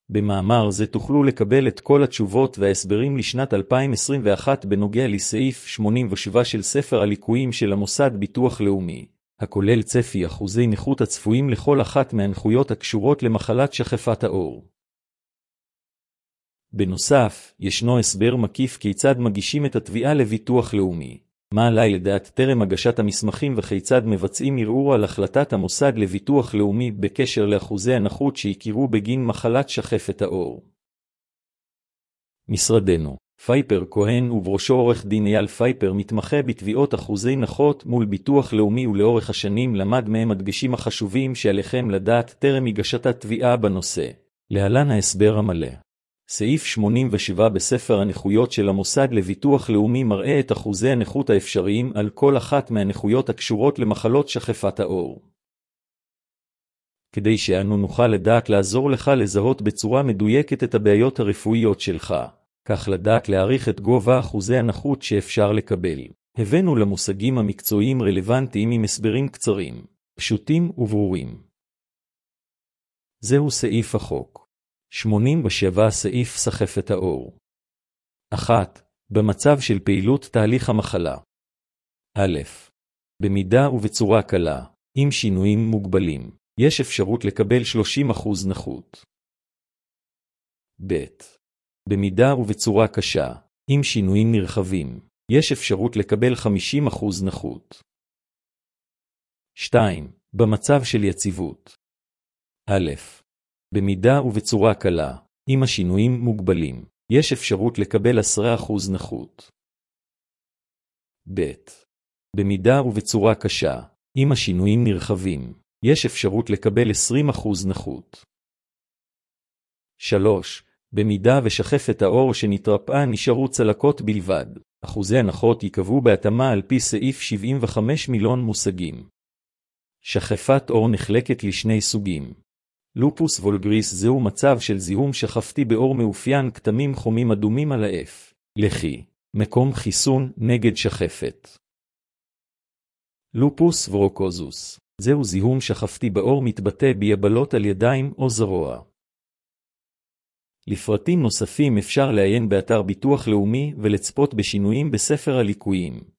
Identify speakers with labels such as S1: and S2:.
S1: במאמר זה תוכלו לקבל את כל התשובות וההסברים לשנת 2021 בנוגע לסעיף 87 של ספר הליקויים של המוסד ביטוח לאומי, הכולל צפי אחוזי נכות הצפויים לכל אחת מהנכויות הקשורות למחלת שחפת העור. בנוסף, ישנו הסבר מקיף כיצד מגישים את התביעה לביטוח לאומי, מה עלי לדעת טרם הגשת המסמכים וכיצד מבצעים ערעור על החלטת המוסד לביטוח לאומי בקשר לאחוזי הנכות שהכירו בגין מחלת שחפת העור. משרדנו, פייפר כהן ובראשו עורך דין אייל פייפר מתמחה בתביעות אחוזי נכות מול ביטוח לאומי, ולאורך השנים למד מהם הדגשים החשובים שעליכם לדעת טרם הגשת התביעה בנושא. להלן ההסבר המלא. סעיף 87 בספר הנכויות של המוסד לביטוח לאומי מראה את אחוזי הנכות האפשריים על כל אחת מהנכויות הקשורות למחלות שחפת העור. כדי שאנו נוכל לדעת לעזור לך לזהות בצורה מדויקת את הבעיות הרפואיות שלך, כך לדעת להעריך את גובה אחוזי הנכות שאפשר לקבל. הבאנו למושגים המקצועיים רלוונטיים עם הסברים קצרים, פשוטים וברורים. זהו סעיף החוק. 87 סעיף שחפת העור. 1. במצב של פעילות תהליך המחלה. א', במידה ובצורה קלה, עם שינויים מוגבלים, יש אפשרות לקבל 30% נכות. ב', במידה ובצורה קשה, עם שינויים נרחבים, יש אפשרות לקבל 50% נכות. 2. במצב של יציבות. א', במידה ובצורה קלה, עם השינויים מוגבלים, יש אפשרות לקבל 10% נכות. ב', במידה ובצורה קשה, עם השינויים נרחבים, יש אפשרות לקבל 20% נכות. 3. במידה ושחפת העור שנתרפאה נשארו צלקות בלבד, אחוזי הנכות ייקבעו בהתאמה על פי סעיף 75 מיליון מושגים. שחפת עור נחלקת לשני סוגים. לופוס וולגריס זהו מצב של זיהום שחפתי בעור מאופיין כתמים חומים אדומים על האף, לחי, מקום חיסון נגד שחפת. לופוס ורוקוזוס, זהו זיהום שחפתי בעור מתבטא ביבלות על ידיים או זרוע. לפרטים נוספים אפשר לעיין באתר ביטוח לאומי ולצפות בשינויים בספר הליקויים.